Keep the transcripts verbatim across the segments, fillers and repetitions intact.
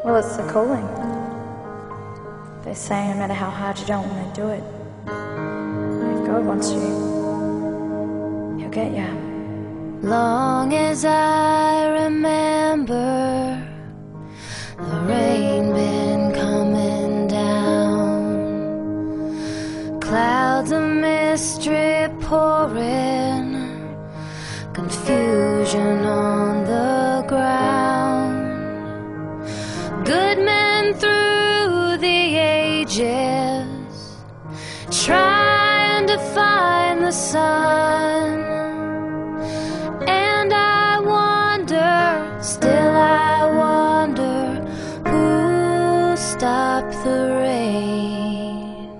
Well, it's the calling. They say no matter how hard you don't want to do it, if God wants you, He'll get you. Long as I remember, the rain been coming down, clouds of mystery pouring, confusion on the ground. Good men through the ages trying to find the sun. And I wonder, still I wonder, who'll stop the rain?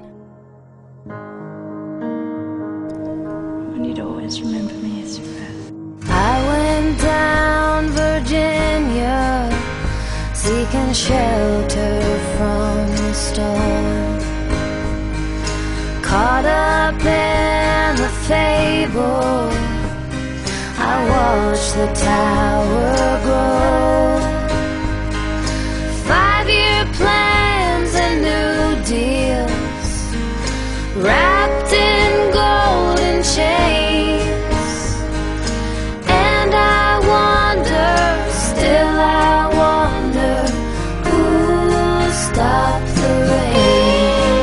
And you'd always remember me as your friend. I went down Virginia, seeking shelter from the storm, caught up in the fable. I watched the tower grow. Five-year plans and new deals, wrapped in golden chains. And I wonder, still I wonder, who'll stop the rain?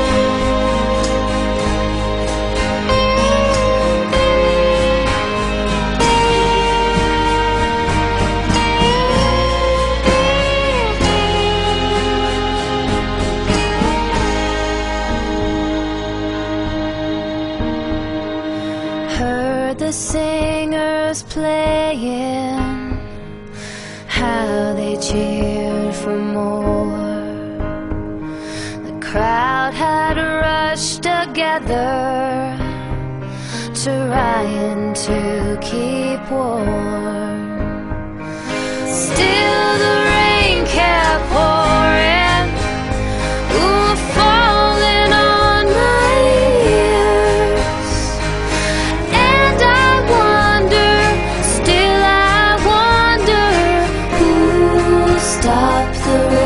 Heard the singers playing, how they cheered for more. The crowd had rushed together, trying to keep warm. Still the rain kept pouring, ooh, falling on my ears. And I wonder, still I wonder, who'll stop the rain?